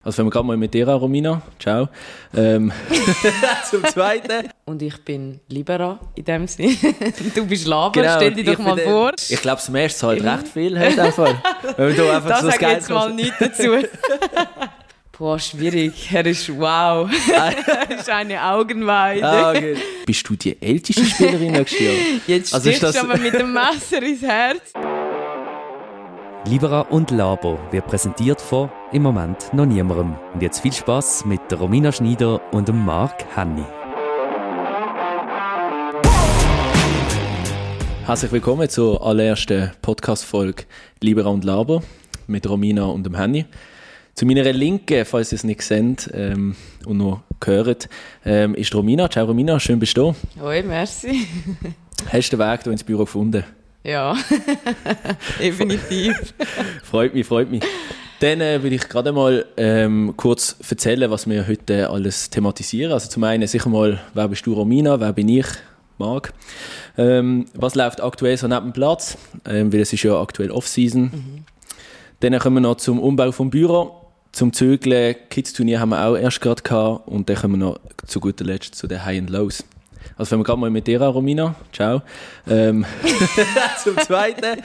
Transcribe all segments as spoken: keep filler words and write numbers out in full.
Also fangen wir gerade mal mit dir an, Romina. Ciao. Ähm, zum Zweiten. Und ich bin Libera in dem Sinne. Du bist Laber, Genau, stell dich doch mal der, vor. Ich glaube, das Meer zahlt recht viel. Halt einfach. Wenn du einfach das so sag Geld jetzt mal nichts dazu. Boah, schwierig. Er ist wow. Er ist eine Augenweide. Ah, okay. Bist du die älteste Spielerin nächstes Jahr? Jetzt also stichst du aber mit dem Messer ins Herz. Libera und Labo wird präsentiert von im Moment noch niemandem. Und jetzt viel Spass mit der Romina Schneider und dem Marc Henny. Herzlich willkommen zur allerersten Podcast-Folge Libera und Labo mit Romina und dem Henny. Zu meiner Linken, falls ihr es nicht seht ähm, und noch hört, ähm, ist Romina. Ciao Romina, schön bist du da. Hoi, merci. Hast du den Weg hier ins Büro gefunden? Ja, definitiv. Freut mich, freut mich. Dann äh, will ich gerade mal ähm, kurz erzählen, was wir heute alles thematisieren. Also zum einen sicher mal, wer bist du Romina, wer bin ich, Marc. Ähm, was läuft aktuell so neben dem Platz, ähm, weil es ist ja aktuell Off-Season. Mhm. Dann kommen wir noch zum Umbau vom Büro, zum Zügeln, Kids-Turnier haben wir auch erst gerade gehabt und dann kommen wir noch zu guter Letzt zu den High and Lows. Also fangen wir gerade mal mit dir an, Romina. Ciao. Ähm, zum Zweiten.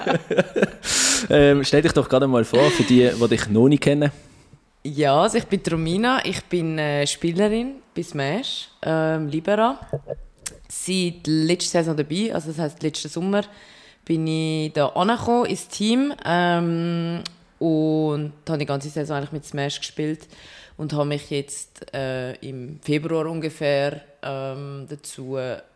ähm, stell dich doch gerade mal vor, für die, die dich noch nicht kennen. Ja, also ich bin Romina, ich bin äh, Spielerin bei Smash, ähm, Libera. Seit letzter Saison dabei, also das heisst letzten Sommer, bin ich da angekommen ins Team ähm, und habe die ganze Saison eigentlich mit Smash gespielt und habe mich jetzt äh, im Februar ungefähr ähm, dazu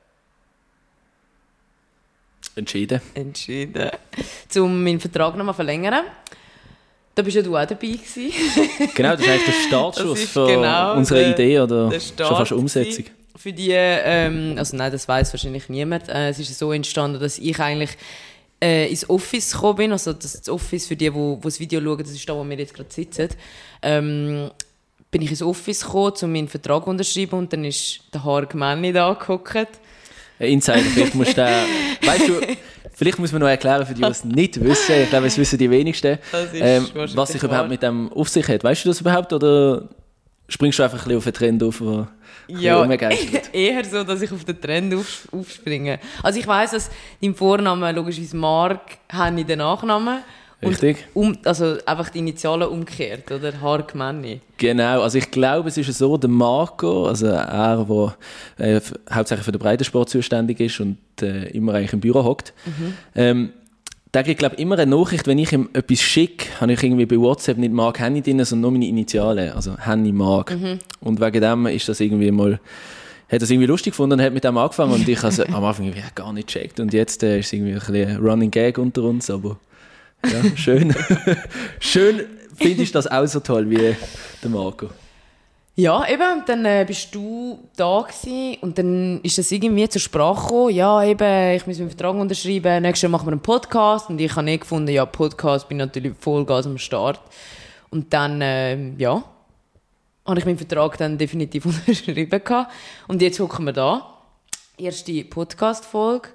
entschieden, entschieden um meinen Vertrag noch mal verlängern. Da bist ja du auch dabei gewesen. Genau, das ist eigentlich der Startschuss für genau unsere der, Idee oder der schon fast Umsetzung. Für die, ähm, also nein, das weiss wahrscheinlich niemand. Äh, es ist so entstanden, dass ich eigentlich äh, ins Office gekommen bin. Also das Office für die, die, die das Video schauen, das ist da, wo wir jetzt gerade sitzen. Ähm, bin ich ins Office gekommen, um meinen Vertrag zu unterschreiben und dann ist der Harg Manni da gehockt. Ein Insider, vielleicht musst du den, weißt du, vielleicht muss man noch erklären, für die, die es nicht wissen. Ich glaube, es wissen die wenigsten, ähm, was sich überhaupt mit dem auf sich hat. Weißt du das überhaupt oder springst du einfach ein bisschen auf den Trend auf? Wo ja, eher so, dass ich auf den Trend auf, aufspringe. Also ich weiss, dass dein Vorname logischerweise Marc, Henny den Nachnamen. Richtig. Um, also einfach die Initialen umgekehrt, oder? Harg Manni. Genau, also ich glaube, es ist so, der Marco, also er, der äh, hauptsächlich für den Breitensport zuständig ist und äh, immer eigentlich im Büro hockt, mhm. ähm, der kriegt, glaube ich, immer eine Nachricht, wenn ich ihm etwas schicke, habe ich irgendwie bei WhatsApp nicht Marc Henny drin, sondern nur meine Initialen, also Henny Marc. Mhm. Und wegen dem ist das irgendwie mal, hat das irgendwie lustig gefunden und hat mit dem angefangen und ich habe also am Anfang irgendwie gar nicht gecheckt und jetzt äh, ist es irgendwie ein bisschen ein Running Gag unter uns, aber ja, schön. Schön finde ich das auch so toll wie der Marco. Ja, eben, dann äh, bist du da gewesen und dann ist das irgendwie zur Sprache gekommen, ja eben, ich muss meinen Vertrag unterschreiben, nächstes Jahr machen wir einen Podcast und ich habe nicht gefunden, ja, Podcast, bin natürlich Vollgas am Start. Und dann, äh, ja, habe ich meinen Vertrag dann definitiv unterschrieben gehabt. Und jetzt hocken wir da, erste Podcast-Folge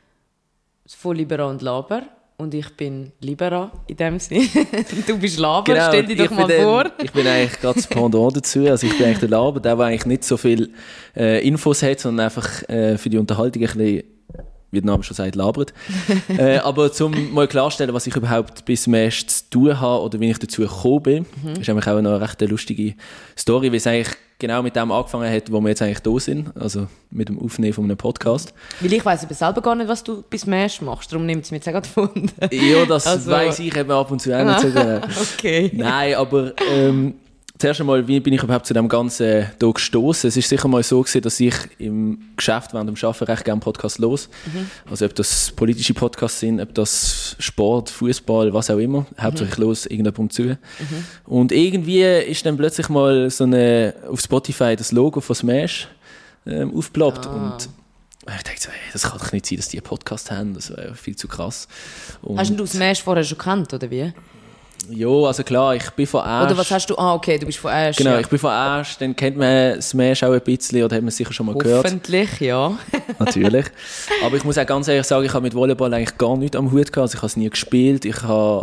von Libera und Laber. Und ich bin Libera in dem Sinne. Du bist Laber, genau, stell dich doch mal den, vor. Ich bin eigentlich gerade das Pendant dazu. Also ich bin eigentlich der Laber, der, der eigentlich nicht so viel äh, Infos hat, sondern einfach äh, für die Unterhaltung ein bisschen, wie der Name schon sagt, labert. äh, aber um mal klarstellen, was ich überhaupt bis Smash zu tun habe oder wie ich dazu gekommen bin, mhm. ist eigentlich auch noch eine recht lustige Story, weil es eigentlich genau mit dem angefangen hat, wo wir jetzt eigentlich da sind, also mit dem Aufnehmen von einem Podcast. Weil ich weiss aber selber gar nicht, was du bei Smash machst, darum nimmt es mir jetzt auch gerade Wunder. Ja, das also. weiss ich eben ab und zu auch nicht so genau. Okay. Nein, aber ähm, zuerst einmal, wie bin ich überhaupt zu dem Ganzen hier gestoßen? Es ist sicher mal so gewesen, dass ich im Geschäft während dem Arbeiten recht gerne Podcasts los. Mhm. Also ob das politische Podcasts sind, ob das Sport, Fußball, was auch immer. Hauptsächlich mhm. los, irgendjemand zu. Mhm. Und irgendwie ist dann plötzlich mal so eine, auf Spotify das Logo von Smash ähm, aufgeploppt. Ah. Und ich dachte so, hey, das kann doch nicht sein, dass die einen Podcast haben. Das wäre viel zu krass. Und hast du Smash vorher schon gekannt, oder wie? Ja, also klar, ich bin von Asch. Oder was hast du? Ah, okay, du bist von Asch. Genau, ja. ich bin von Asch, dann kennt man Smash auch ein bisschen oder hat man sicher schon mal gehört. Hoffentlich, ja. Natürlich. Aber ich muss auch ganz ehrlich sagen, ich habe mit Volleyball eigentlich gar nichts am Hut gehabt. Also ich habe es nie gespielt, ich habe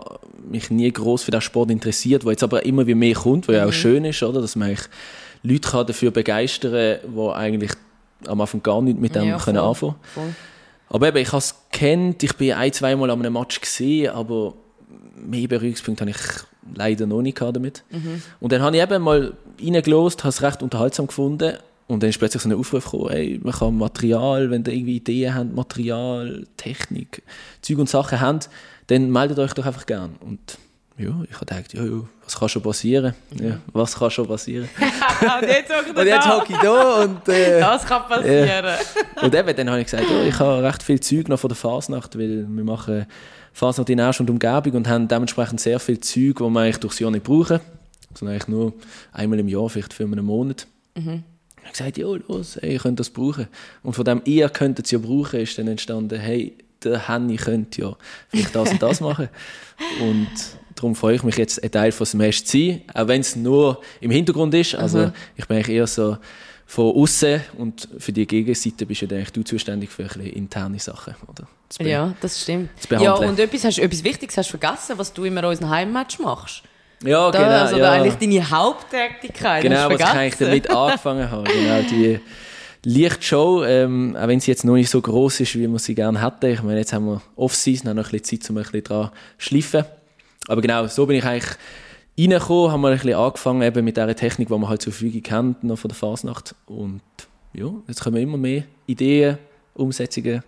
mich nie gross für den Sport interessiert, wo jetzt aber immer wie mehr kommt, wo ja auch mhm. schön ist, oder? Dass man Leute kann dafür begeistern kann, die eigentlich am Anfang gar nicht mit dem ja, können anfangen können. Aber eben, ich habe es gekannt, ich bin ein-, zweimal an einem Match gesehen, aber mehr Berührungspunkte habe ich leider noch nicht damit. Mhm. Und dann habe ich eben mal reingelassen, habe es recht unterhaltsam gefunden. Und dann ist plötzlich so ein Aufruf gekommen, hey, man kann Material, wenn ihr irgendwie Ideen habt, Material, Technik, Zeug und Sachen habt, dann meldet euch doch einfach gern. Und ja, ich habe gedacht, ja, ja, was kann schon passieren? Mhm. Ja, was kann schon passieren? und jetzt hocke und jetzt hocke ich da und... Äh, das kann passieren. Ja. Und eben, dann habe ich gesagt, ja, ich habe recht viel Zeug noch von der Fasnacht, weil wir machen Fasnacht in Asch und Umgebung und haben dementsprechend sehr viel Zeug, das wir eigentlich durchs Jahr nicht brauchen, sondern eigentlich nur einmal im Jahr, vielleicht für einen Monat. Mhm. Ich habe gesagt, ja, los, hey, ihr könnt das brauchen. Und von dem, ihr könnt es ja brauchen, ist dann entstanden, hey, der Henny könnte ja vielleicht das und das machen. Und darum freue ich mich jetzt, ein Teil von Smash zu sein, auch wenn es nur im Hintergrund ist. Also mhm. ich bin eigentlich eher so von außen und für die Gegenseite bist ja eigentlich du zuständig für ein bisschen interne Sachen. Oder? Ja, das stimmt. Ja, und etwas, hast, etwas Wichtiges hast du vergessen, was du immer in unseren Heimmatch machst. Ja, da, genau. Also ja. eigentlich deine Haupttätigkeit. Genau, was ich eigentlich damit angefangen habe. Genau, die Lichtshow, ähm, auch wenn sie jetzt noch nicht so gross ist, wie wir sie gerne hätten. Ich meine, jetzt haben wir Off-Season, haben noch ein bisschen Zeit, um ein bisschen dran zu schleifen. Aber genau, so bin ich eigentlich reingekommen, haben wir ein bisschen angefangen eben mit dieser Technik, die wir halt zur Verfügung haben, noch von der Fasnacht. Und ja, jetzt kommen immer mehr Ideen, Umsetzungen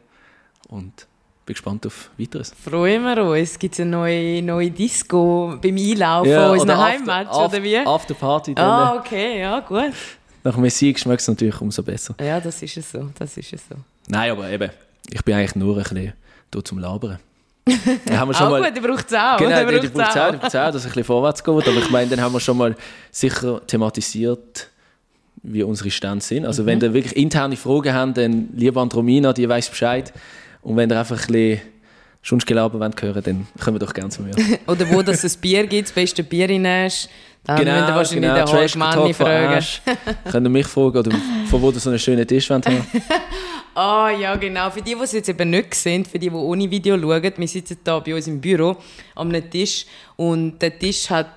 und bin gespannt auf Weiteres. Freuen wir uns. Gibt es eine neue, neue Disco beim Einlaufen ja, von unserem Heimmatch, after, oder wie? After Party. Dann, ah, okay, ja, gut. Nach dem Sieg schmeckt es natürlich umso besser. Ja, das ist es so, das ist es so. Nein, aber eben, ich bin eigentlich nur ein bisschen hier zum Labern. Haben wir schon auch mal, gut, die braucht es auch. Genau, die, die braucht es auch, die braucht's auch, dass es ein bisschen vorwärts geht. Aber ich meine, dann haben wir schon mal sicher thematisiert, wie unsere Stände sind. Also mhm. wenn ihr wirklich interne Fragen habt, dann lieber an Romina, die weiss Bescheid. Und wenn ihr einfach ein bisschen Schunschgelaber hören wollt, dann kommen wir doch gerne zu mir. Oder wo das ein Bier gibt, das beste Bier in Asch. Dann genau, müsst ihr wahrscheinlich genau. den Horstmanni fragen. Könnt ihr mich fragen, oder von wo ihr so einen schönen Tisch wollt haben. Ah, ja, genau. Für die, die es jetzt eben nicht sehen, für die, die ohne Video schauen, wir sitzen hier bei uns im Büro an einem Tisch und der Tisch hat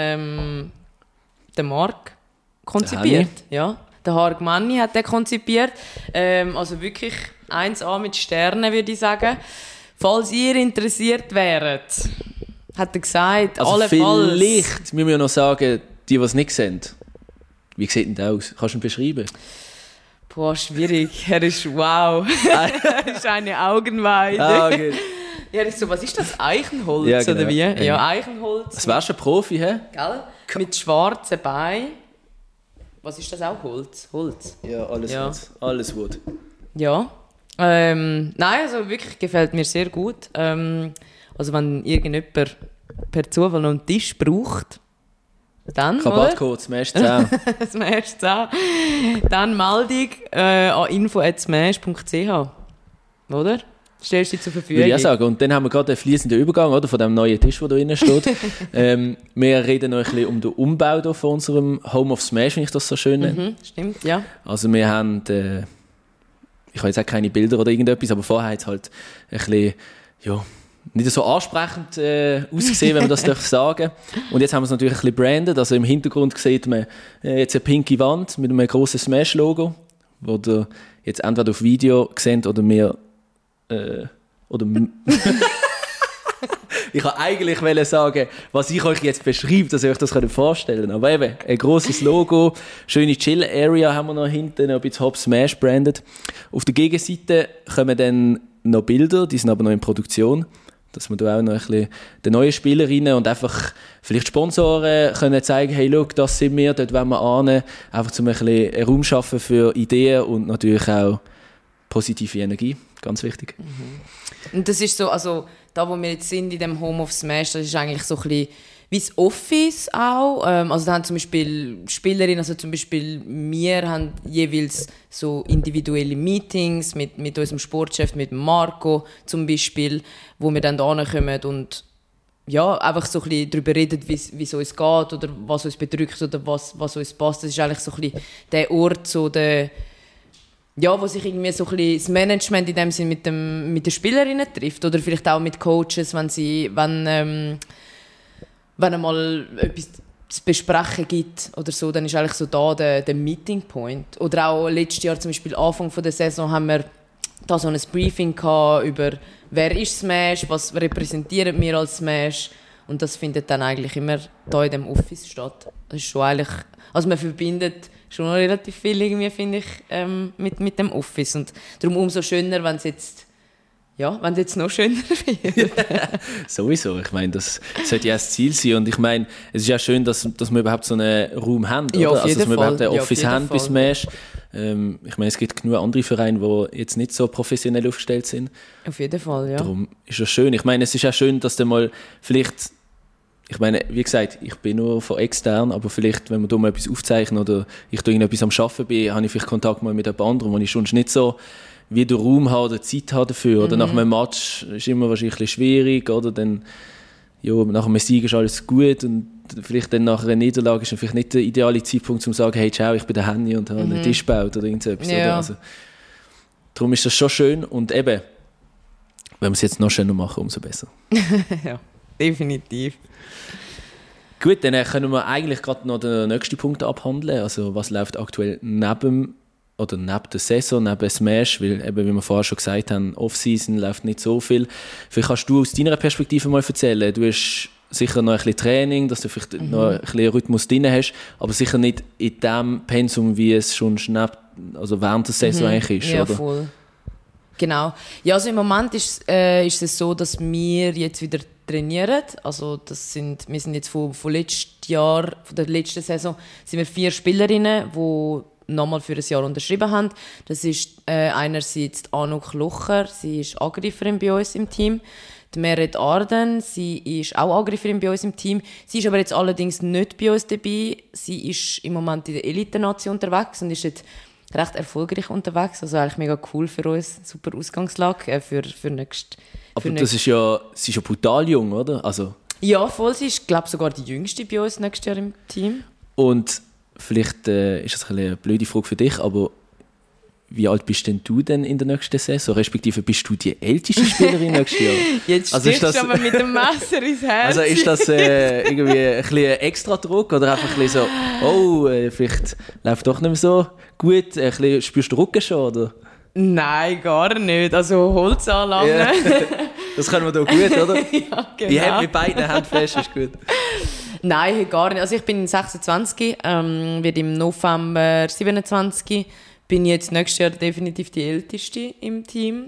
ähm, der Marc konzipiert. Der ja, der Harg Manni hat den konzipiert. Ähm, also wirklich eins A mit Sternen, würde ich sagen. Falls ihr interessiert wäret, hat er gesagt, also allenfalls... vielleicht, wir müssen ja noch sagen, die, die es nicht sehen, wie sieht denn der aus? Kannst du ihn beschreiben? Boah, schwierig. Er ist wow. Er ist eine Augenweide. Ah, okay. Ja, ich so, was ist das? Eichenholz ja, genau. oder wie? Ja, ja Eichenholz. Das wärst du ein Profi, hä? Gell? Mit schwarzen Beinen. Was ist das auch? Holz? Holz. Ja, alles ja. Holz. Alles Wood. Ja. Ähm, nein, also wirklich gefällt mir sehr gut. Ähm, also wenn irgendjemand per Zufall noch einen Tisch braucht, dann, Rabatt kurz, Smash zehn. Smash zehn. Dann melde dich äh, an info at smash punkt c h. Oder? Stellst du dich zur Verfügung. Würde ich auch sagen. Und dann haben wir gerade einen fließenden Übergang, oder, von dem neuen Tisch, der da drin steht. ähm, wir reden noch ein bisschen um den Umbau hier von unserem Home of Smash, wenn ich das so schön nenne. Mhm, stimmt, ja. Also wir haben, äh, ich habe jetzt auch keine Bilder oder irgendetwas, aber vorher hat es halt ein bisschen, ja, nicht so ansprechend äh, ausgesehen, wenn man das darf sagen. Und jetzt haben wir es natürlich ein bisschen branded. Also im Hintergrund sieht man äh, jetzt eine pinke Wand mit einem grossen Smash-Logo, wo ihr jetzt entweder auf Video seht oder mir äh, oder ich wollte eigentlich sagen, was ich euch jetzt beschreibe, dass ihr euch das vorstellen könnt. Aber eben, ein grosses Logo, schöne Chill-Area haben wir noch hinten, noch ein bisschen Hop Smash branded. Auf der Gegenseite kommen dann noch Bilder, die sind aber noch in Produktion, dass wir da auch noch ein bisschen den neuen Spielerinnen und einfach vielleicht Sponsoren können zeigen, hey, schau, das sind wir, dort wollen wir hin, einfach um ein bisschen einen Raum schaffen für Ideen und natürlich auch positive Energie, ganz wichtig. Mhm. Und das ist so, also da, wo wir jetzt sind in dem Home of Smash, das ist eigentlich so ein bisschen wie das Office auch. Ähm, also da haben zum Beispiel Spielerinnen, also zum Beispiel wir haben jeweils so individuelle Meetings mit, mit unserem Sportchef, mit Marco zum Beispiel, wo wir dann da hinkommen und ja, einfach so ein bisschen darüber reden, wie es uns geht oder was uns bedrückt oder was, was uns passt. Das ist eigentlich so ein bisschen der Ort, so der, ja, wo sich irgendwie so ein bisschen das Management in dem Sinn mit, dem, mit den Spielerinnen trifft oder vielleicht auch mit Coaches, wenn sie, wenn, ähm, wenn es mal etwas zu besprechen gibt oder so, dann ist eigentlich so da der, der Meeting Point. Oder auch letztes Jahr, zum Beispiel Anfang der Saison, haben wir da so ein Briefing gehabt über wer ist Smash, was repräsentieren wir als Smash. Und das findet dann eigentlich immer da in dem Office statt. Das ist schon eigentlich, also man verbindet schon noch relativ viel irgendwie, finde ich, ähm, mit, mit dem Office. Und darum umso schöner, wenn es jetzt Ja, wenn es jetzt noch schöner wird. Sowieso. Ich meine, das sollte ja das Ziel sein. Und ich meine, es ist ja schön, dass, dass wir überhaupt so einen Raum haben. Oder? Ja, auf jeden also, dass wir Fall. überhaupt ein Ja, Office auf jeden haben bei Smash. Ähm, ich meine, es gibt genug andere Vereine, die jetzt nicht so professionell aufgestellt sind. Auf jeden Fall, ja. Darum ist das schön. Ich meine, es ist ja schön, dass du mal vielleicht, ich meine, wie gesagt, ich bin nur von extern, aber vielleicht, wenn wir da mal etwas aufzeichnen oder ich da irgendetwas am Arbeiten bin, habe ich vielleicht Kontakt mal mit jemand anderem, wo ich sonst nicht so wie der Raum haben oder Zeit haben dafür. Oder mhm. nach einem Match ist immer wahrscheinlich ein bisschen schwierig. Oder dann, ja, nach einem Sieg ist alles gut und vielleicht dann nach einer Niederlage ist dann vielleicht nicht der ideale Zeitpunkt, um zu sagen, hey, ciao, ich bin der Henny und habe mhm. einen Tisch gebaut oder irgendetwas. Ja. Oder? Also, darum ist das schon schön und eben, wenn wir es jetzt noch schöner machen, umso besser. Ja, definitiv. Gut, dann können wir eigentlich gerade noch den nächsten Punkt abhandeln. Also was läuft aktuell neben oder neben der Saison, neben Smash, weil eben, wie wir vorher schon gesagt haben, Off-Season läuft nicht so viel. Vielleicht kannst du aus deiner Perspektive mal erzählen. Du hast sicher noch ein bisschen Training, dass du vielleicht mhm. noch ein bisschen Rhythmus drin hast, aber sicher nicht in dem Pensum, wie es schon neben, also während der Saison mhm. eigentlich ist, ja, oder? Voll. Genau. Ja, also im Moment ist, äh, ist es so, dass wir jetzt wieder trainieren. Also das sind, wir sind jetzt von, von letztem Jahr, von der letzten Saison, sind wir vier Spielerinnen, die nochmal für ein Jahr unterschrieben haben. Das ist äh, einerseits Anouk Locher, sie ist Angreiferin bei uns im Team. Die Meret Arden, sie ist auch Angreiferin bei uns im Team. Sie ist aber jetzt allerdings nicht bei uns dabei. Sie ist im Moment in der Elite-Nation unterwegs und ist jetzt recht erfolgreich unterwegs. Also eigentlich mega cool für uns. Super Ausgangslage äh, für, für nächst, Aber für das ist ja, sie ist ja brutal jung, oder? Also ja, voll. Sie ist, glaube ich, sogar die Jüngste bei uns nächstes Jahr im Team. Und vielleicht äh, ist das ein eine blöde Frage für dich, aber wie alt bist denn du denn in der nächsten Saison? Respektive bist du die älteste Spielerin nächstes Jahr? Jetzt also stichst du aber mit dem Messer ins Herz. Also ist das äh, irgendwie ein bisschen extra Druck oder einfach ein bisschen so, oh, äh, vielleicht läuft doch nicht mehr so gut, ein bisschen, spürst du den Rücken schon, oder? Nein, gar nicht. Also Holzanlangen. Ja, das können wir doch gut, oder? Ja, genau. Ich habe mit beiden Händen fest, ist gut. Nein, gar nicht. Also ich bin sechsundzwanzig, ähm, werde im November siebenundzwanzig. Bin jetzt nächstes Jahr definitiv die Älteste im Team.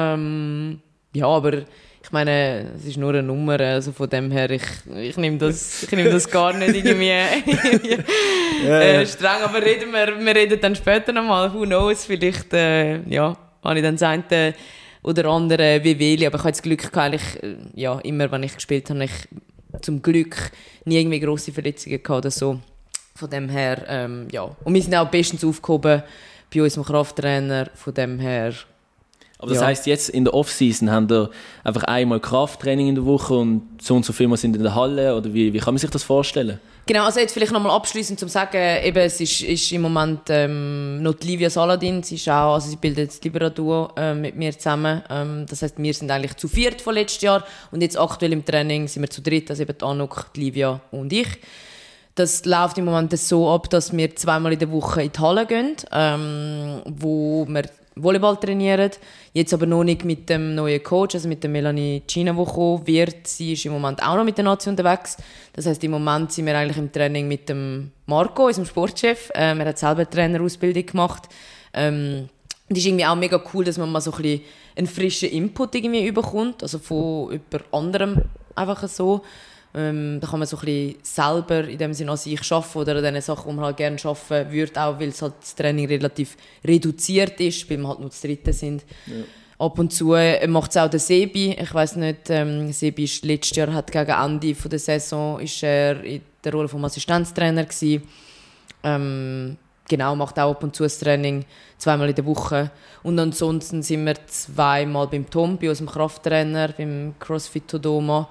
Ähm, ja, aber ich meine, es ist nur eine Nummer, also von dem her, ich, ich nehme das, ich nehm das gar nicht irgendwie, irgendwie ja, äh, ja. streng. Aber reden wir, wir reden dann später nochmal, who knows, vielleicht äh, ja, habe ich dann das eine oder andere Wehwehli, aber ich habe das Glück gehabt, eigentlich, äh, ja, immer, wenn ich gespielt habe, ich zum Glück nie irgendwie grosse Verletzungen gehabt oder so. Von dem her, ähm, ja. Und wir sind auch bestens aufgehoben bei unserem Krafttrainer, von dem her. Aber das ja. heisst, jetzt in der Off-Season haben wir einfach einmal Krafttraining in der Woche und so und so viel Mal sind in der Halle, oder wie, wie kann man sich das vorstellen? Genau, also jetzt vielleicht nochmal abschliessend zum sagen, eben, es ist, ist im Moment ähm, noch die Livia Saladin, sie ist auch, also sie bildet das Libera-Duo äh, mit mir zusammen. Ähm, das heisst, wir sind eigentlich zu viert von letztes Jahr und jetzt aktuell im Training sind wir zu dritt, also eben die Anouk, die Livia und ich. Das läuft im Moment so ab, dass wir zweimal in der Woche in die Halle gehen, ähm, wo wir Volleyball trainieren. Jetzt aber noch nicht mit dem neuen Coach, also mit der Melanie Gina, die kommen wird. Sie ist im Moment auch noch mit der Nation unterwegs. Das heisst, im Moment sind wir eigentlich im Training mit dem Marco, unserem Sportchef. Ähm, er hat selber eine Trainerausbildung gemacht. Ähm, das ist irgendwie auch mega cool, dass man mal so ein bisschen einen frischen Input irgendwie bekommt, also von jemand anderem einfach so. Ähm, da kann man so ein bisschen selber in dem Sinne an sich arbeiten oder an den Sachen, die man halt gerne arbeiten würde, auch weil es halt das Training relativ reduziert ist, weil wir halt nur das Dritte sind. Ja. Ab und zu äh, macht es auch der Sebi. Ich weiss nicht, ähm, Sebi ist letztes Jahr, hat gegen Ende von der Saison ist er in der Rolle vom Assistenztrainer gewesen. Ähm, genau, macht auch ab und zu das Training, zweimal in der Woche. Und ansonsten sind wir zweimal beim Tom, bei unserem Krafttrainer, beim CrossFit Todoma,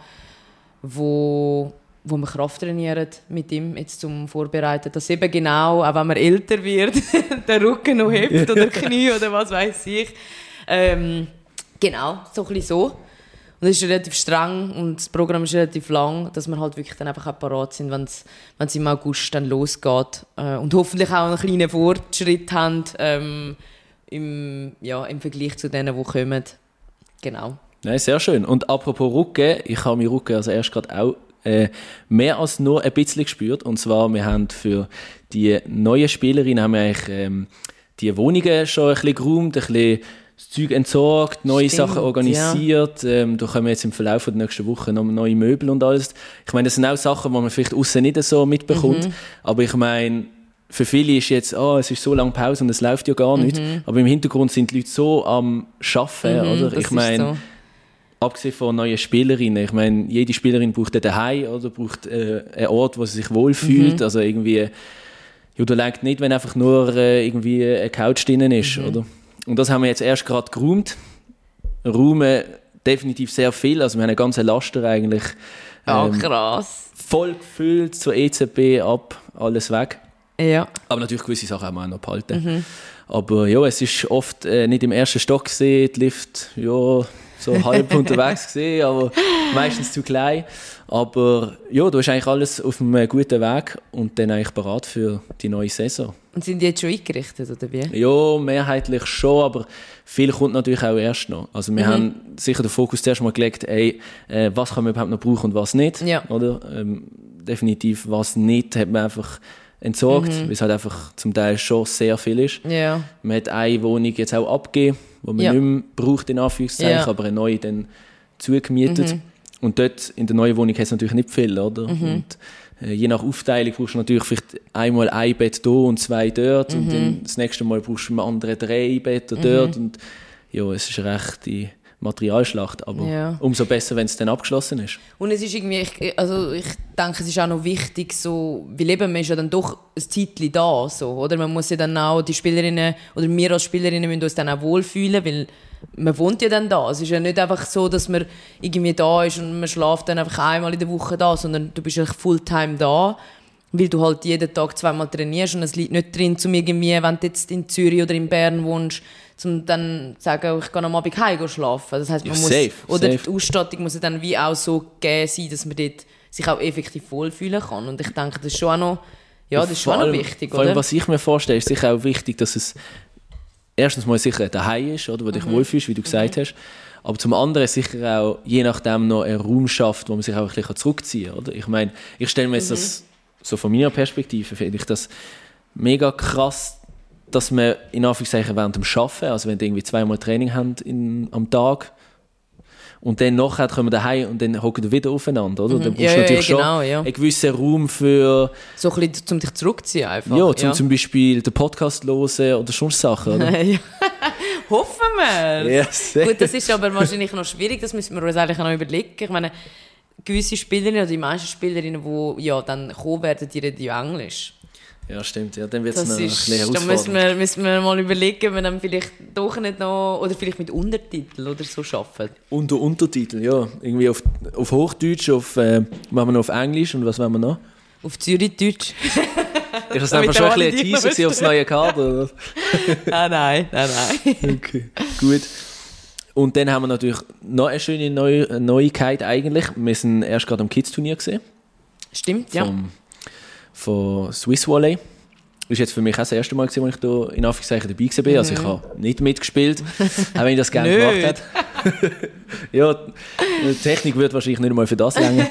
wo, wo wir Kraft trainieren mit ihm, jetzt zum Vorbereiten, dass eben genau, auch wenn man älter wird, der Rücken noch hebt oder Knie oder was weiß ich. Ähm, genau, so ein bisschen so. Und es ist relativ streng und das Programm ist relativ lang, dass wir halt wirklich dann einfach auch parat sind, wenn es im August dann losgeht. Äh, und hoffentlich auch einen kleinen Fortschritt haben ähm, im, ja, im Vergleich zu denen, die kommen. Genau. Nein, sehr schön. Und apropos Rücken, ich habe meinen Rücken also erst gerade auch äh, mehr als nur ein bisschen gespürt. Und zwar, wir haben für die neuen Spielerinnen haben wir eigentlich ähm, die Wohnungen schon ein bisschen geräumt, ein bisschen das Zeug entsorgt, neue Stimmt, Sachen organisiert. Ja. Ähm, da kommen jetzt im Verlauf der nächsten Woche noch neue Möbel und alles. Ich meine, das sind auch Sachen, die man vielleicht außen nicht so mitbekommt. Mhm. Aber ich meine, für viele ist jetzt, oh, es ist so lange Pause und es läuft ja gar nicht. Mhm. Aber im Hintergrund sind die Leute so am Arbeiten, mhm, oder? Ich meine, so. Abgesehen von neuen Spielerinnen, ich meine, jede Spielerin braucht einen Zuhause oder braucht äh, einen Ort, wo sie sich wohlfühlt. Mhm. Also irgendwie, ja, da reicht nicht, wenn einfach nur äh, irgendwie eine Couch drinnen ist, mhm. oder? Und das haben wir jetzt erst gerade geräumt. Räumen definitiv sehr viel. Also wir haben einen ganzen Laster eigentlich. Ähm, oh, krass. Voll gefüllt, zur E Z B ab, alles weg. Ja. Aber natürlich gewisse Sachen haben wir auch noch behalten. Mhm. Aber ja, es ist oft äh, nicht im ersten Stock gesehen, die Lift, ja, so halb unterwegs gesehen, aber meistens zu klein. Aber ja, da ist eigentlich alles auf einem guten Weg und dann eigentlich bereit für die neue Saison. Und sind die jetzt schon eingerichtet, oder wie? Ja, mehrheitlich schon, aber viel kommt natürlich auch erst noch. Also wir mhm. haben sicher den Fokus zuerst mal gelegt, ey, äh, was kann man überhaupt noch brauchen und was nicht. Ja. Oder? Ähm, definitiv, was nicht, hat man einfach entsorgt, mhm. weil es halt einfach zum Teil schon sehr viel ist. Ja. Man hat eine Wohnung jetzt auch abgegeben, die man ja. nicht mehr braucht, in Anführungszeichen, ja. aber eine neue dann zugemietet. Mhm. Und dort in der neuen Wohnung hat es natürlich nicht viel, oder? Mhm. Und äh, je nach Aufteilung brauchst du natürlich vielleicht einmal ein Bett hier und zwei dort. Mhm. Und dann das nächste Mal brauchst du ein andere drei Betten mhm. dort. Und ja, es ist eine rechte Materialschlacht, aber ja. umso besser, wenn es dann abgeschlossen ist. Und es ist irgendwie, ich, also ich denke, es ist auch noch wichtig, so, weil eben, man ist ja dann doch ein Zeitchen da, so, oder? Man muss ja dann auch, die Spielerinnen, oder wir als Spielerinnen müssen uns dann auch wohlfühlen, weil man wohnt ja dann da. Es ist ja nicht einfach so, dass man irgendwie da ist und man schläft dann einfach einmal in der Woche da, sondern du bist ja Fulltime da, weil du halt jeden Tag zweimal trainierst und es liegt nicht drin, zum irgendwie, wenn du jetzt in Zürich oder in Bern wohnst, um dann zu sagen, ich gehe am Abend heim schlafen. Das heisst, man ja, muss, safe, oder safe. Die Ausstattung muss dann wie auch so gegeben sein, dass man dort sich auch effektiv wohlfühlen kann. Und ich denke, das ist schon auch noch, ja, das ist schon allem, noch wichtig, vor oder? Allem, was ich mir vorstelle, ist sicher auch wichtig, dass es erstens mal sicher daheim ist, oder, wo du mhm. dich wohlfühlst, wie du gesagt mhm. hast. Aber zum anderen sicher auch, je nachdem, noch einen Raum schafft, wo man sich auch ein bisschen zurückziehen kann. Oder? Ich meine, ich stelle mir jetzt mhm. das, so von meiner Perspektive, finde ich das mega krass, dass man in Anführungszeichen während dem Arbeiten, also wenn die irgendwie zweimal Training haben in, am Tag und dann nachher kommen wir daheim und dann hocken wir wieder aufeinander, oder? Mhm. Dann brauchst ja, du natürlich ja, genau, schon ja. einen gewissen Raum für... So ein bisschen, um dich zurückzuziehen einfach. Ja, zum, ja. zum Beispiel den Podcast hören oder sonst Sachen, oder? ja. Hoffen wir. Yes. Gut, das ist aber wahrscheinlich noch schwierig, das müssen wir uns eigentlich noch überlegen. Ich meine, gewisse Spielerinnen oder die meisten Spielerinnen, die ja dann kommen werden, die reden ja Englisch. Ja, stimmt. Ja, dann wird es noch ein bisschen herausfordernd. Da müssen wir, müssen wir mal überlegen, ob wir dann vielleicht doch nicht noch... Oder vielleicht mit Untertiteln oder so arbeiten. Unter Untertitel, ja. Irgendwie auf, auf Hochdeutsch, auf, äh, machen wir noch auf Englisch und was wollen wir noch? Auf Zürichdeutsch. Ist das einfach schon ein bisschen ein Teaser aufs neue Kader? nein, nein, nein, nein. Okay, gut. Und dann haben wir natürlich noch eine schöne Neu- Neuigkeit eigentlich. Wir sind erst gerade am Kids-Turnier gesehen. Stimmt, ja. Vom, von Swiss Volley. Das war jetzt für mich auch das erste Mal, als ich hier in Anführungszeichen dabei war. Mhm. Also ich habe nicht mitgespielt, auch wenn ich das gerne gemacht habe. Ja, die Technik wird wahrscheinlich nicht einmal für das länger.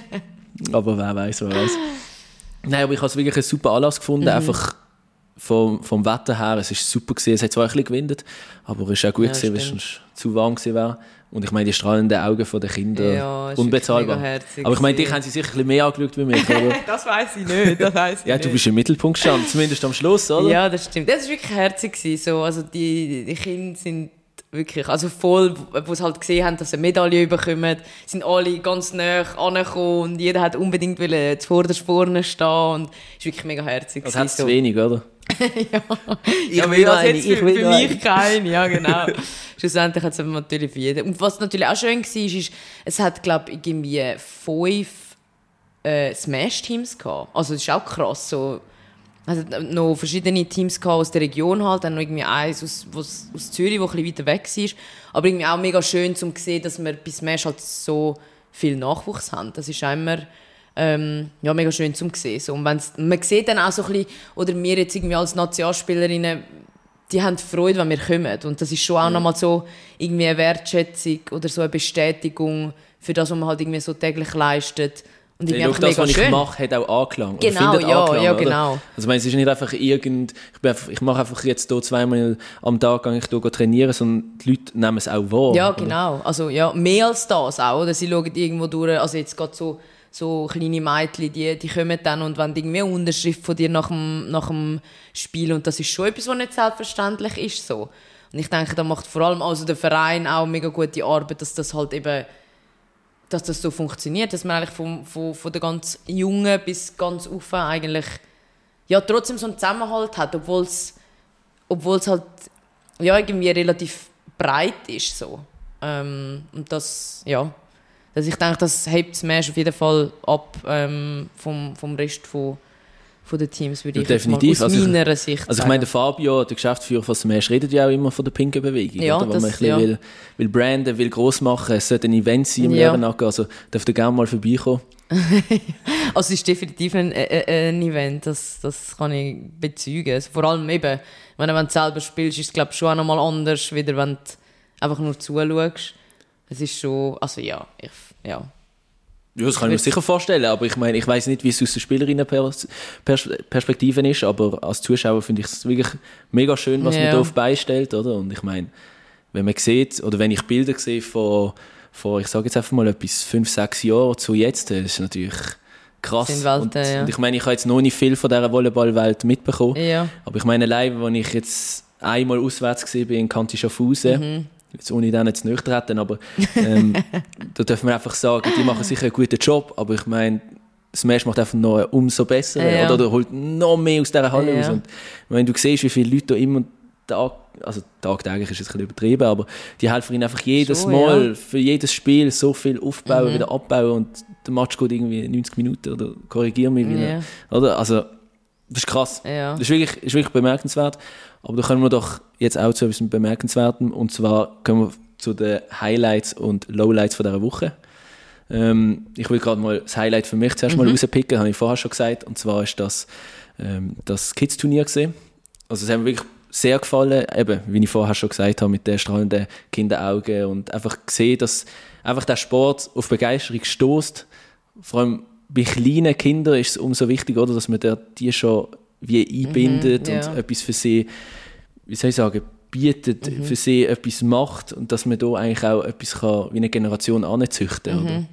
Aber wer weiß, wer weiß. Nein, aber ich habe es wirklich einen super Anlass gefunden. Mhm. Einfach vom, vom Wetter her, es war super gewesen. Es hat zwar ein bisschen gewindet, aber es war auch gut, ja, gewesen, weil es sonst zu warm gewesen wäre. Und ich meine, die strahlenden Augen der Kinder, ja, unbezahlbar. Aber ich meine, dich haben sie sicher ein bisschen mehr angeschaut wie mich, oder? Das weiss ich nicht, das weiss ich Ja, du bist im Mittelpunkt gestanden, zumindest am Schluss, oder? Ja, das stimmt. Das war wirklich herzig. So. Also die, die Kinder sind wirklich, also voll, wo sie halt gesehen haben, dass sie eine Medaille bekommen, sind alle ganz nah angekommen und jeder hat unbedingt zuvorderst vorne stehen und es war wirklich mega herzig. Das hat es so. Zu wenig, oder? ja, ich ja, will das eine, ich für, will für mich keine, ja genau. Schlussendlich hat es natürlich für jeden. Und was natürlich auch schön war, ist, es hat, glaube ich, irgendwie fünf äh, Smash-Teams gehabt. Also das ist auch krass. So, also noch verschiedene Teams aus der Region halt, dann noch irgendwie eins aus, aus, aus Zürich, wo ein bisschen weiter weg war. Aber irgendwie auch mega schön, um zu sehen, dass wir bei Smash halt so viel Nachwuchs haben. Das ist auch immer ähm, ja, mega schön zum sehen. So, und wenn's, man sieht dann auch so ein bisschen, oder wir jetzt irgendwie als Nationalspielerinnen, die haben Freude, wenn wir kommen. Und das ist schon auch ja. nochmal so irgendwie eine Wertschätzung oder so eine Bestätigung für das, was man halt irgendwie so täglich leistet. Und ich hey, einfach das, was schön. ich mache, hat auch angelangt. Genau, ja, angelangt, ja, genau. Oder? Also ich meine, es ist nicht einfach irgend, ich, bin einfach, ich mache einfach jetzt hier zweimal am Tag gehe ich hier trainieren, sondern die Leute nehmen es auch wahr. Ja, oder? genau. Also ja, mehr als das auch. Oder? Sie schauen irgendwo durch, also jetzt gerade so, so kleine Mädchen, die, die kommen dann und wollen irgendwie eine Unterschrift von dir nach dem, nach dem Spiel. Und das ist schon etwas, was nicht selbstverständlich ist. So. Und ich denke, da macht vor allem also der Verein auch mega gute Arbeit, dass das halt eben dass das so funktioniert, dass man eigentlich von, von, von der ganz Jungen bis ganz auf eigentlich ja, trotzdem so einen Zusammenhalt hat, obwohl es obwohl es halt ja, irgendwie relativ breit ist. So. Ähm, und das, ja, dass ich denke, das hebt Smash auf jeden Fall ab ähm, vom, vom Rest von, von den Teams, würde ja, ich definitiv. Mal aus also meiner ich, Sicht Also ich meine, der Fabio, der Geschäftsführer von Smash, redet ja auch immer von der pinken Bewegung. Ja, oder? Wenn das, man ein bisschen ja. will, will branden, will gross machen, es sollte ein Event sein im Ja. Lehrenacker, also dürft ihr gerne mal vorbeikommen. Also es ist definitiv ein, ein, ein Event, das, das kann ich bezeugen. Also vor allem eben, wenn du selber spielst, ist es glaube ich schon auch noch mal anders, wieder wenn du einfach nur zuschaust. Es ist schon, also ja, ich, ja. Ja, das kann ich mir sicher vorstellen, aber ich meine, ich weiss nicht, wie es aus der Spielerinnenperspektive ist, aber als Zuschauer finde ich es wirklich mega schön, was Ja. man da auf beistellt, oder? Und ich meine, wenn man sieht, oder wenn ich Bilder sehe von, von ich sage jetzt einfach mal etwas, fünf, sechs Jahren zu jetzt, das ist natürlich krass. Sind Welten, und, ja. und ich meine, ich habe jetzt noch nicht viel von dieser Volleyballwelt mitbekommen, Ja. aber ich meine, allein, als ich jetzt einmal auswärts gesehen bin in Kanti Schaffhausen, mhm. jetzt ohne den jetzt nicht treten, aber ähm, da dürfen wir einfach sagen, die machen sicher einen guten Job, aber ich meine, Smash macht einfach noch umso besser ja. oder, oder holt noch mehr aus dieser Halle ja. raus. Und wenn du siehst, wie viele Leute da immer Tag, also tagtäglich ist jetzt ein bisschen übertrieben, aber die helfen ihnen einfach jedes so, Mal ja. für jedes Spiel so viel aufbauen, mhm. wieder abbauen und der Match geht irgendwie neunzig Minuten oder korrigiere mich wieder. Ja. Oder? Also, das ist krass. Ja. Das ist wirklich, ist wirklich bemerkenswert. Aber da kommen wir doch jetzt auch zu etwas Bemerkenswertem. Und zwar kommen wir zu den Highlights und Lowlights von dieser Woche. Ähm, ich will gerade mal das Highlight für mich zuerst mhm. mal rauspicken, das habe ich vorher schon gesagt. Und zwar ist das ähm, das Kids-Turnier gesehen. Also es hat mir wirklich sehr gefallen, eben, wie ich vorher schon gesagt habe, mit den strahlenden Kinderaugen und einfach gesehen, dass einfach der Sport auf Begeisterung stößt. Vor allem bei kleinen Kindern ist es umso wichtiger, oder, dass man die schon wie einbindet mhm, ja. und etwas für sie, wie soll ich sagen, bietet, mhm. für sie etwas macht und dass man da eigentlich auch etwas kann, wie eine Generation anzüchten kann. Mhm.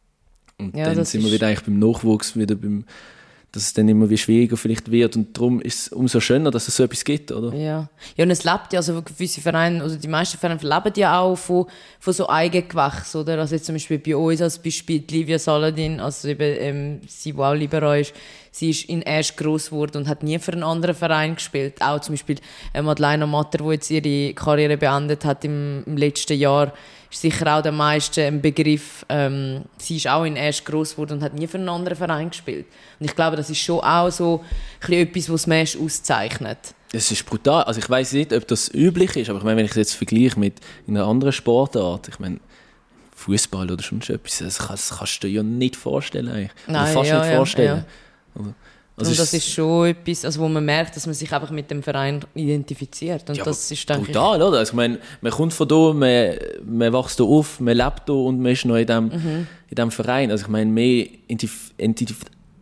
Und ja, dann sind wir wieder eigentlich beim Nachwuchs, wieder beim, dass es dann immer wie schwieriger vielleicht wird und darum ist es umso schöner, dass es so etwas gibt, oder? Ja, ja und es lebt ja, also gewisse Vereine, also die meisten Vereine leben ja auch von, von so Eigengewächs, oder? Also jetzt zum Beispiel bei uns als Beispiel die Livia Saladin, also eben ähm, sie, die auch libero ist, sie ist in Asch gross geworden und hat nie für einen anderen Verein gespielt. Auch zum Beispiel äh, Madeleine Matter, die jetzt ihre Karriere beendet hat im, im letzten Jahr, ist sicher auch der meisten ein Begriff. Ähm, sie ist auch in Asch gross geworden und hat nie für einen anderen Verein gespielt. Und ich glaube, das ist schon auch so ein etwas, was Smash auszeichnet. Es ist brutal. Also ich weiss nicht, ob das üblich ist, aber ich meine, wenn ich es jetzt vergleiche mit einer anderen Sportart, ich meine, Fußball oder sonst etwas, das, kann, das kannst du dir ja nicht vorstellen eigentlich. Nein, oder fast ja, nicht ja, vorstellen. Ja. Also und das ist schon etwas, also wo man merkt, dass man sich einfach mit dem Verein identifiziert. Und ja, das ist, denke brutal, ich, oder? Also ich meine, man kommt von da, man, man wächst da auf, man lebt da und man ist noch in diesem mhm. in dem Verein. Also ich meine, mehr Identif Identif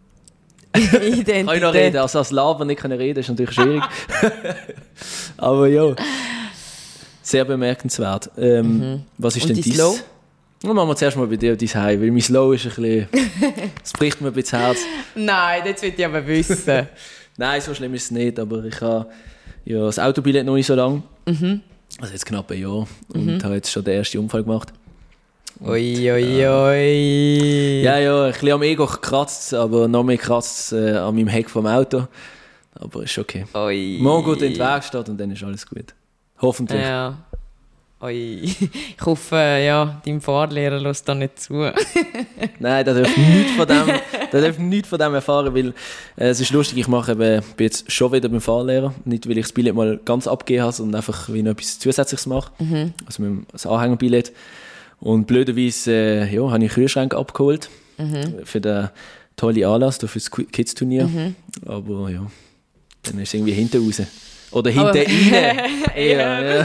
Identität. Kann ich noch reden, also als Laber nicht können reden, ist natürlich schwierig. Aber ja, sehr bemerkenswert. Ähm, mhm. Was ist und denn dein dies? Slow? Dann machen wir zuerst mal bei dir dein High, weil mein Slow ist ein bisschen... Es bricht mir ein bisschen das Herz. Nein, das will ich aber wissen. Nein, so schlimm ist es nicht, aber ich habe ja, das Autobillett noch nicht so lange. Mhm. Also jetzt knapp ein Jahr. Und mhm. habe jetzt schon den ersten Unfall gemacht. Ui, ui, ui. Ja, ja, ein bisschen am Ego kratzt, aber noch mehr kratzt äh, an meinem Heck vom Auto. Aber ist okay. Ui. Morgen geht in die Werkstatt und dann ist alles gut. Hoffentlich. Ja. Oi. Ich hoffe, ja, dein Fahrlehrer lässt da nicht zu. Nein, der darf nichts von dem, der darf nichts von dem erfahren, weil äh, es ist lustig, ich mache eben, bin jetzt schon wieder beim Fahrlehrer, nicht weil ich das Billett mal ganz abgegeben habe, sondern einfach wie noch etwas Zusätzliches mache, mhm. also mit dem Anhängerbillett. Und blöderweise äh, ja, habe ich Kühlschränke abgeholt mhm. für den tollen Anlass, für das Kids-Turnier, mhm. aber ja, dann ist es irgendwie hinten raus. Oder hinten rein. ja, ja.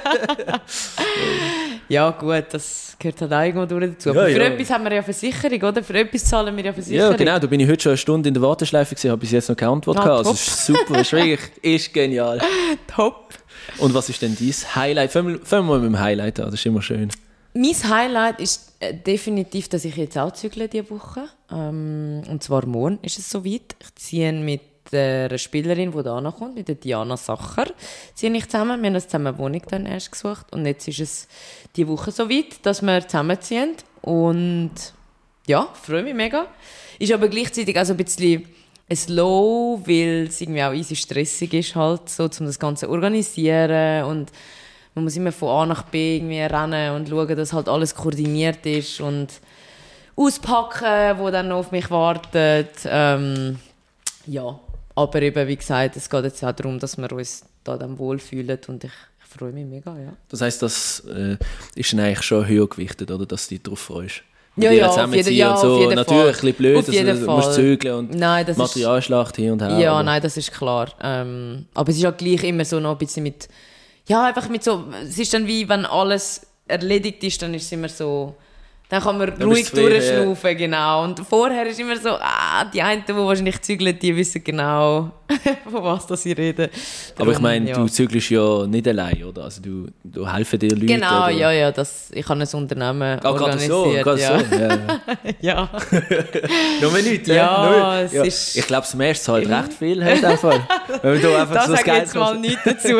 ja, gut, das gehört halt auch irgendwo durch dazu. Ja, Aber für ja. etwas haben wir ja Versicherung, oder? Für etwas zahlen wir ja Versicherung. Ja, genau. Da bin ich heute schon eine Stunde in der Warteschleife gewesen, habe bis jetzt noch keine Antwort ah, gehabt. Also, das ist super, ist wirklich ist genial. Top. Und was ist denn dein Highlight? Fangen wir mal mit dem Highlight an, das ist immer schön. Mein Highlight ist äh, definitiv, dass ich jetzt auch zügle diese Woche. Ähm, und zwar morgen ist es soweit. Ich ziehe mit der Spielerin, die da kommt, mit der Diana Sacher, ziehe ich zusammen. Wir haben uns zusammen eine Wohnung dann erst gesucht. Und jetzt ist es diese Woche so weit, dass wir zusammenziehen. Und ja, freue mich mega. Ist aber gleichzeitig auch so ein bisschen ein Slow, weil es irgendwie auch easy stressig ist, halt, so, um das Ganze zu organisieren. Und man muss immer von A nach B irgendwie rennen und schauen, dass halt alles koordiniert ist. Und auspacken, wo dann noch auf mich wartet. Ähm, ja. Aber eben, wie gesagt, es geht jetzt auch darum, dass wir uns da dann wohlfühlen und ich, ich freue mich mega, ja. Das heisst, das äh, ist dann eigentlich schon höher gewichtet, oder, dass du dich darauf freust? Ja, ja, auf jeden, ja, so. auf jeden Natürlich Fall. ein bisschen blöd, auf jeden also, du musst zügeln und nein, das Materialschlacht hin und her. Ja, aber. nein, das ist klar. Ähm, aber es ist halt gleich immer so noch ein bisschen mit, ja, einfach mit so, es ist dann wie, wenn alles erledigt ist, dann ist es immer so, dann kann man dann ruhig durchschnaufen, ja. Genau. Und vorher ist immer so, ah, die einen, die wahrscheinlich zügeln, die wissen genau, von was das sie reden. Darum, aber ich meine, ja. du zügelst ja nicht allein, oder? Also du, du helfen dir Leute. Genau, oder? ja, ja, das, ich habe ein Unternehmen ah, organisiert. Gerade so, ja. so. Ja. ja. Nur nicht, ja, ja. es ja. ist... Ich glaube, das Meiste zahlt recht viel, in dem Fall. Wenn du einfach das so das sage Geld jetzt mal nichts dazu.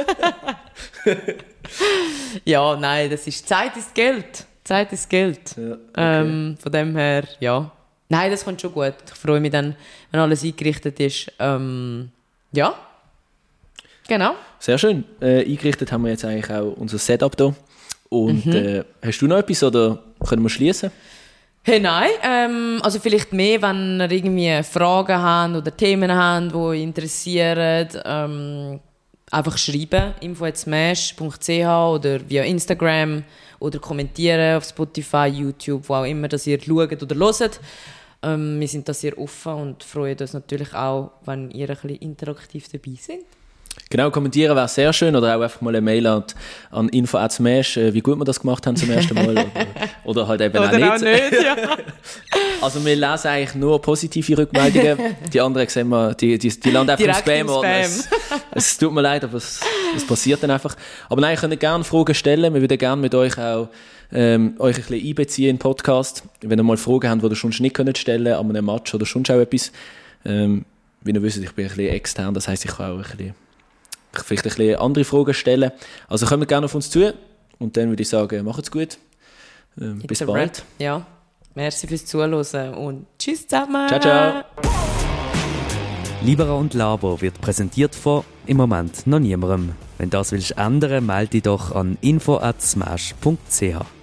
ja, nein, das ist Zeit ist Geld. Zeit ist Geld. Ja, okay. ähm, von dem her, ja. Nein, das kommt schon gut. Ich freue mich dann, wenn alles eingerichtet ist. Ähm, ja. Genau. Sehr schön. Äh, eingerichtet haben wir jetzt eigentlich auch unser Setup hier. Und mhm. äh, hast du noch etwas oder können wir schließen? Hey, nein. Ähm, also vielleicht mehr, wenn ihr irgendwie Fragen habt oder Themen habt, die euch interessieren. Ähm, einfach schreiben, info at smash punkt c h oder via Instagram oder kommentieren auf Spotify, YouTube, wo auch immer, dass ihr schaut oder hört. Ähm, wir sind da sehr offen und freuen uns natürlich auch, wenn ihr ein bisschen interaktiv dabei seid. Genau, kommentieren wäre sehr schön oder auch einfach mal eine Mail an, an info at smash, wie gut wir das gemacht haben zum ersten Mal. Oder, oder halt eben oder auch nicht. Auch nicht ja. Also wir lesen eigentlich nur positive Rückmeldungen. Die anderen sehen wir, die, die, die landen einfach direkt im Spam. Im Spam. Es, es tut mir leid, aber es, es passiert dann einfach. Aber nein, ihr könnt gerne Fragen stellen. Wir würden gerne mit euch auch ähm, euch ein bisschen einbeziehen in den Podcast. Wenn ihr mal Fragen habt, die ihr sonst nicht könnt stellen an einem Match oder sonst auch etwas. Ähm, wie ihr wisst, ich bin ein bisschen extern, das heisst, ich kann auch ein bisschen, vielleicht ein bisschen andere Fragen stellen. Also kommt gerne auf uns zu und dann würde ich sagen, macht's gut. Ähm, bis bald. Rap. Ja, merci fürs Zuhören und tschüss zusammen. Ciao, ciao. Libera und Labo wird präsentiert von im Moment noch niemandem. Wenn das willst ändern, melde dich doch an info at smash punkt c h.